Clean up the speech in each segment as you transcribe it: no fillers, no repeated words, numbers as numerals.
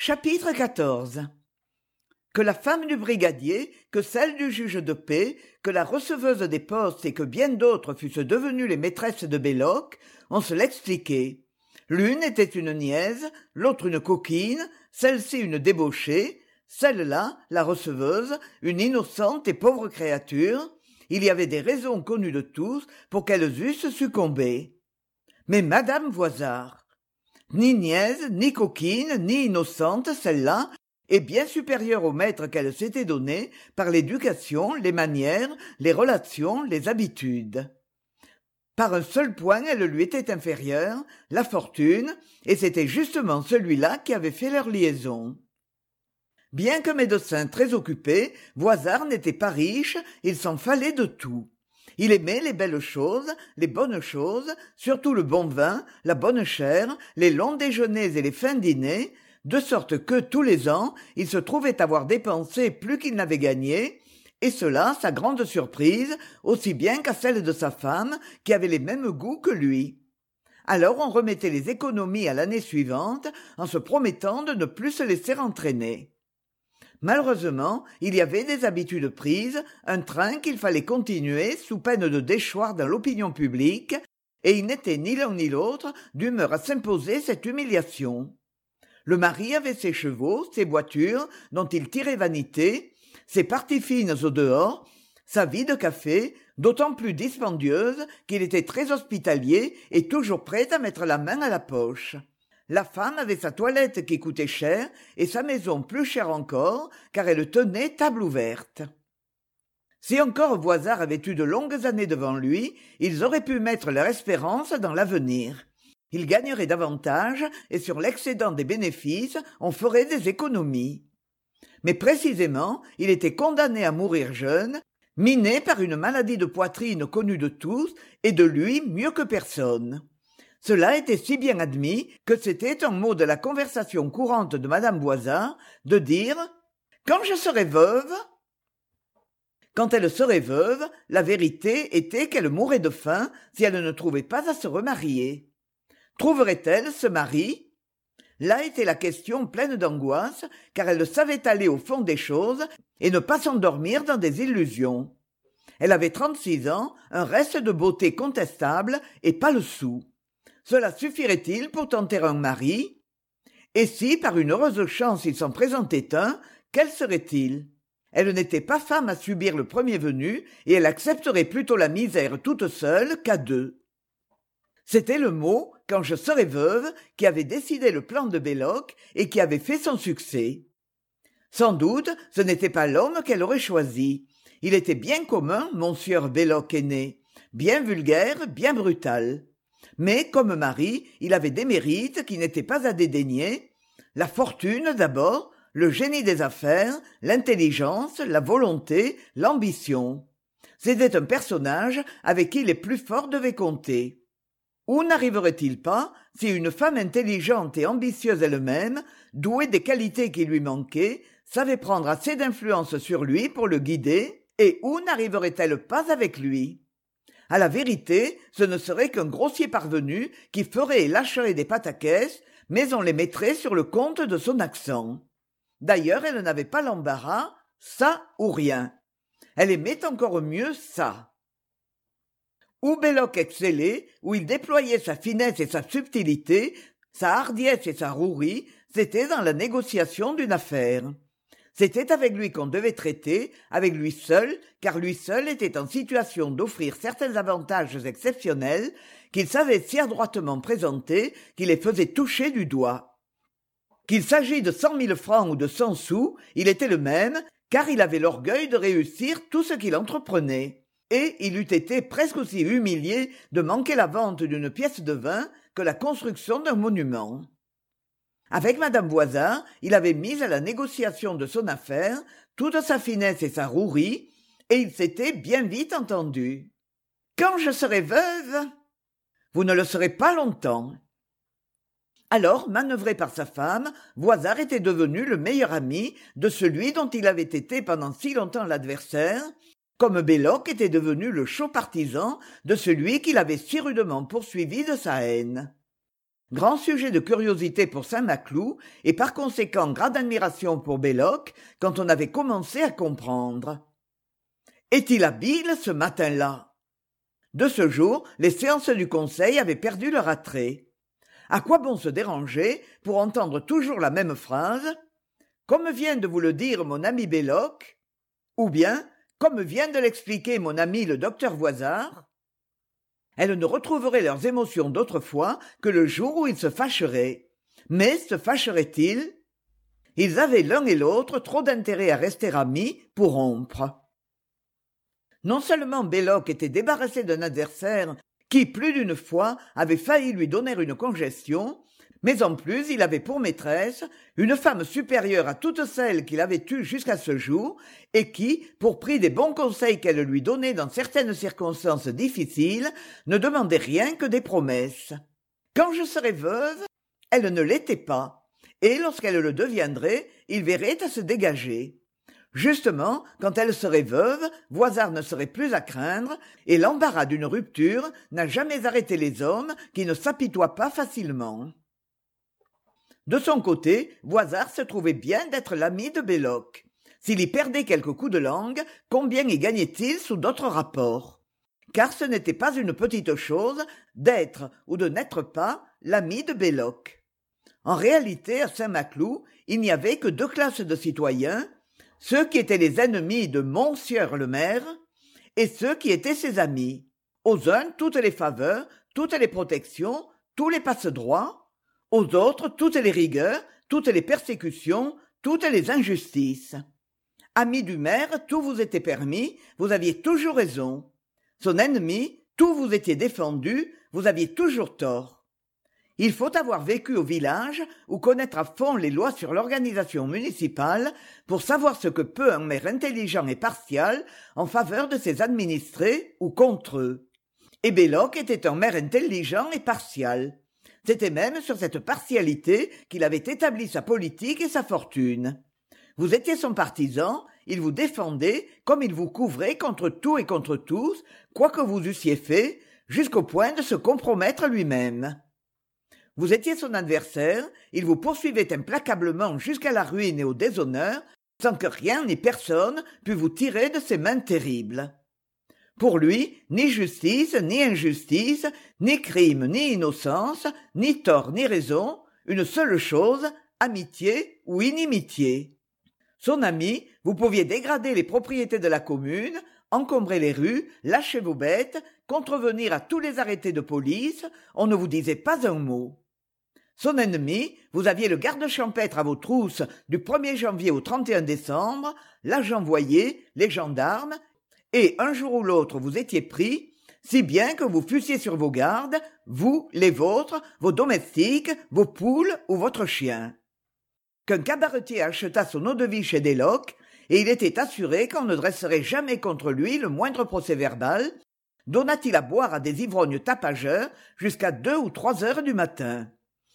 Chapitre XIV. Que la femme du brigadier, que celle du juge de paix, que la receveuse des postes et que bien d'autres fussent devenues les maîtresses de Belloc, on se l'expliquait. L'une était une niaise, l'autre une coquine, celle-ci une débauchée, celle-là, la receveuse, une innocente et pauvre créature. Il y avait des raisons connues de tous pour qu'elles eussent succombé. Mais madame Voisard, ni niaise, ni coquine, ni innocente, celle-là, est bien supérieure au maître qu'elle s'était donné par l'éducation, les manières, les relations, les habitudes. Par un seul point elle lui était inférieure, la fortune, et c'était justement celui-là qui avait fait leur liaison. Bien que médecin très occupé, Voisard n'était pas riche, il s'en fallait de tout. Il aimait les belles choses, les bonnes choses, surtout le bon vin, la bonne chère, les longs déjeuners et les fins dîners, de sorte que, tous les ans, il se trouvait avoir dépensé plus qu'il n'avait gagné, et cela, sa grande surprise, aussi bien qu'à celle de sa femme, qui avait les mêmes goûts que lui. Alors on remettait les économies à l'année suivante, en se promettant de ne plus se laisser entraîner. Malheureusement, il y avait des habitudes prises, un train qu'il fallait continuer sous peine de déchoir dans l'opinion publique, et il n'était ni l'un ni l'autre d'humeur à s'imposer cette humiliation. Le mari avait ses chevaux, ses voitures, dont il tirait vanité, ses parties fines au dehors, sa vie de café, d'autant plus dispendieuse qu'il était très hospitalier et toujours prêt à mettre la main à la poche. La femme avait sa toilette qui coûtait cher et sa maison plus chère encore, car elle tenait table ouverte. Si encore Voisard avait eu de longues années devant lui, ils auraient pu mettre leur espérance dans l'avenir. Il gagnerait davantage et sur l'excédent des bénéfices, on ferait des économies. Mais précisément, il était condamné à mourir jeune, miné par une maladie de poitrine connue de tous et de lui mieux que personne. Cela était si bien admis que c'était un mot de la conversation courante de madame Voisard de dire « Quand je serai veuve ?» Quand elle serait veuve, la vérité était qu'elle mourrait de faim si elle ne trouvait pas à se remarier. Trouverait-elle ce mari? Là était la question pleine d'angoisse, car elle savait aller au fond des choses et ne pas s'endormir dans des illusions. Elle avait 36 ans, un reste de beauté contestable et pas le sou. Cela suffirait-il pour tenter un mari? Et si, par une heureuse chance, il s'en présentait un, quel serait-il? Elle n'était pas femme à subir le premier venu, et elle accepterait plutôt la misère toute seule qu'à deux. C'était le mot « quand je serai veuve » qui avait décidé le plan de Belloc et qui avait fait son succès. Sans doute, ce n'était pas l'homme qu'elle aurait choisi. Il était bien commun, monsieur Belloc aîné, bien vulgaire, bien brutal. Mais, comme mari, il avait des mérites qui n'étaient pas à dédaigner. La fortune d'abord, le génie des affaires, l'intelligence, la volonté, l'ambition. C'était un personnage avec qui les plus forts devaient compter. Où n'arriverait-il pas si une femme intelligente et ambitieuse elle-même, douée des qualités qui lui manquaient, savait prendre assez d'influence sur lui pour le guider, et où n'arriverait-elle pas avec lui? À la vérité, ce ne serait qu'un grossier parvenu qui ferait et lâcherait des pataquès, mais on les mettrait sur le compte de son accent. D'ailleurs, elle n'avait pas l'embarras, ça ou rien. Elle aimait encore mieux ça. Où Belloc excellait, où il déployait sa finesse et sa subtilité, sa hardiesse et sa rouerie, c'était dans la négociation d'une affaire. C'était avec lui qu'on devait traiter, avec lui seul, car lui seul était en situation d'offrir certains avantages exceptionnels qu'il savait si adroitement présenter qu'il les faisait toucher du doigt. Qu'il s'agît de 100 000 francs ou de 100 sous, il était le même, car il avait l'orgueil de réussir tout ce qu'il entreprenait. Et il eût été presque aussi humilié de manquer la vente d'une pièce de vin que la construction d'un monument. Avec madame Voisard, il avait mis à la négociation de son affaire toute sa finesse et sa rouerie, et il s'était bien vite entendu. « Quand je serai veuve ?» « Vous ne le serez pas longtemps. » Alors, manœuvré par sa femme, Voisard était devenu le meilleur ami de celui dont il avait été pendant si longtemps l'adversaire, comme Belloc était devenu le chaud partisan de celui qu'il avait si rudement poursuivi de sa haine. Grand sujet de curiosité pour Saint-Maclou et par conséquent grande admiration pour Belloc quand on avait commencé à comprendre. Est-il habile ce matin-là? De ce jour, les séances du Conseil avaient perdu leur attrait. À quoi bon se déranger pour entendre toujours la même phrase « Comme vient de vous le dire mon ami Belloc » ou bien « Comme vient de l'expliquer mon ami le docteur Voisard ». Elles ne retrouveraient leurs émotions d'autrefois que le jour où ils se fâcheraient. Mais se fâcheraient-ils? Ils avaient l'un et l'autre trop d'intérêt à rester amis pour rompre. Non seulement Belloc était débarrassé d'un adversaire qui, plus d'une fois, avait failli lui donner une congestion, mais en plus il avait pour maîtresse une femme supérieure à toutes celles qu'il avait eues jusqu'à ce jour et qui, pour prix des bons conseils qu'elle lui donnait dans certaines circonstances difficiles, ne demandait rien que des promesses. Quand je serai veuve, elle ne l'était pas, et lorsqu'elle le deviendrait, il verrait à se dégager. Justement, quand elle serait veuve, Voisard ne serait plus à craindre, et l'embarras d'une rupture n'a jamais arrêté les hommes qui ne s'apitoient pas facilement. De son côté, Voisard se trouvait bien d'être l'ami de Belloc. S'il y perdait quelques coups de langue, combien y gagnait-il sous d'autres rapports? Car ce n'était pas une petite chose d'être ou de n'être pas l'ami de Belloc. En réalité, à Saint-Maclou, il n'y avait que deux classes de citoyens, ceux qui étaient les ennemis de Monsieur le maire et ceux qui étaient ses amis. Aux uns, toutes les faveurs, toutes les protections, tous les passe-droits. Aux autres, toutes les rigueurs, toutes les persécutions, toutes les injustices. Ami du maire, tout vous était permis, vous aviez toujours raison. Son ennemi, tout vous était défendu, vous aviez toujours tort. Il faut avoir vécu au village ou connaître à fond les lois sur l'organisation municipale pour savoir ce que peut un maire intelligent et partial en faveur de ses administrés ou contre eux. Et Belloc était un maire intelligent et partial. C'était même sur cette partialité qu'il avait établi sa politique et sa fortune. Vous étiez son partisan, il vous défendait comme il vous couvrait contre tout et contre tous, quoi que vous eussiez fait, jusqu'au point de se compromettre lui-même. Vous étiez son adversaire, il vous poursuivait implacablement jusqu'à la ruine et au déshonneur, sans que rien ni personne pût vous tirer de ses mains terribles. Pour lui, ni justice, ni injustice, ni crime, ni innocence, ni tort, ni raison, une seule chose, amitié ou inimitié. Son ami, vous pouviez dégrader les propriétés de la commune, encombrer les rues, lâcher vos bêtes, contrevenir à tous les arrêtés de police, on ne vous disait pas un mot. Son ennemi, vous aviez le garde champêtre à vos trousses du 1er janvier au 31 décembre, l'agent voyer, les gendarmes, et un jour ou l'autre vous étiez pris, si bien que vous fussiez sur vos gardes, vous, les vôtres, vos domestiques, vos poules ou votre chien. Qu'un cabaretier achetât son eau-de-vie chez Belloc, et il était assuré qu'on ne dresserait jamais contre lui le moindre procès-verbal, donnât-il à boire à des ivrognes tapageurs jusqu'à 2 ou 3 heures du matin.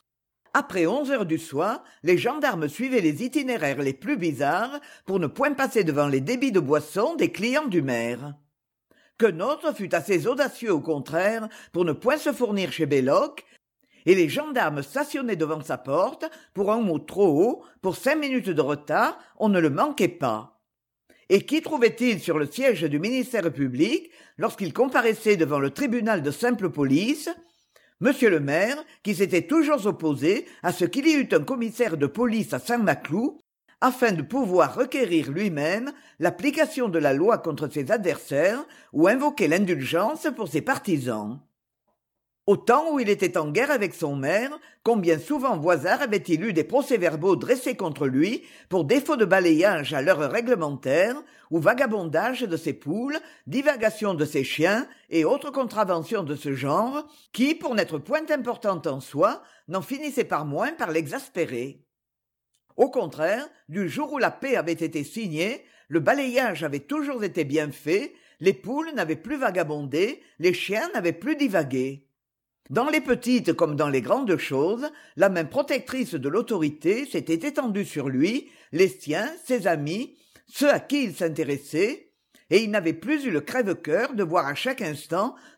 Après 11 heures du soir, les gendarmes suivaient les itinéraires les plus bizarres pour ne point passer devant les débits de boissons des clients du maire. Qu'un autre fût assez audacieux au contraire pour ne point se fournir chez Belloc, et les gendarmes stationnaient devant sa porte pour un mot trop haut, pour 5 minutes de retard, on ne le manquait pas. Et qui trouvait-il sur le siège du ministère public lorsqu'il comparaissait devant le tribunal de simple police? Monsieur le maire, qui s'était toujours opposé à ce qu'il y eût un commissaire de police à Saint-Maclou, afin de pouvoir requérir lui-même l'application de la loi contre ses adversaires ou invoquer l'indulgence pour ses partisans. Au temps où il était en guerre avec son maire, combien souvent Voisard avait-il eu des procès-verbaux dressés contre lui pour défaut de balayage à l'heure réglementaire, ou vagabondage de ses poules, divagation de ses chiens et autres contraventions de ce genre, qui, pour n'être point importantes en soi, n'en finissaient par moins par l'exaspérer. Au contraire, du jour où la paix avait été signée, le balayage avait toujours été bien fait, les poules n'avaient plus vagabondé, les chiens n'avaient plus divagué. Dans les petites comme dans les grandes choses, la main protectrice de l'autorité s'était étendue sur lui, les siens, ses amis, ceux à qui il s'intéressait, et il n'avait plus eu le crève-cœur de voir à chaque instant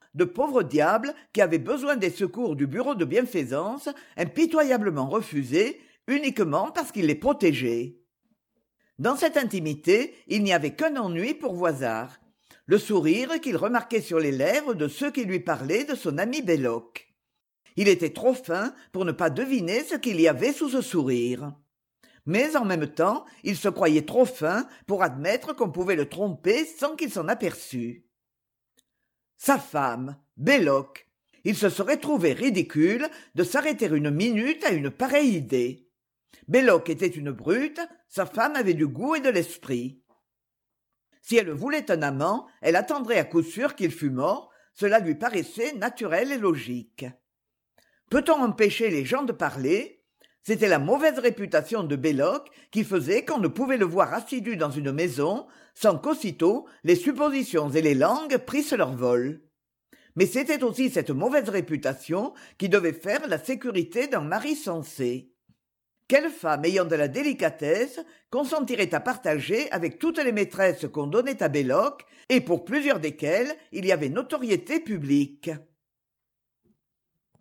de pauvres diables qui avaient besoin des secours du bureau de bienfaisance, impitoyablement refusés, uniquement parce qu'il les protégeait. Dans cette intimité, il n'y avait qu'un ennui pour Voisard, le sourire qu'il remarquait sur les lèvres de ceux qui lui parlaient de son ami Belloc. Il était trop fin pour ne pas deviner ce qu'il y avait sous ce sourire. Mais en même temps, il se croyait trop fin pour admettre qu'on pouvait le tromper sans qu'il s'en aperçût. Sa femme, Belloc. Il se serait trouvé ridicule de s'arrêter une minute à une pareille idée. Belloc était une brute, sa femme avait du goût et de l'esprit. Si elle voulait un amant, elle attendrait à coup sûr qu'il fût mort, cela lui paraissait naturel et logique. Peut-on empêcher les gens de parler ? C'était la mauvaise réputation de Belloc qui faisait qu'on ne pouvait le voir assidu dans une maison sans qu'aussitôt les suppositions et les langues prissent leur vol. Mais c'était aussi cette mauvaise réputation qui devait faire la sécurité d'un mari sensé. Quelle femme ayant de la délicatesse consentirait à partager avec toutes les maîtresses qu'on donnait à Belloc et pour plusieurs desquelles il y avait notoriété publique ?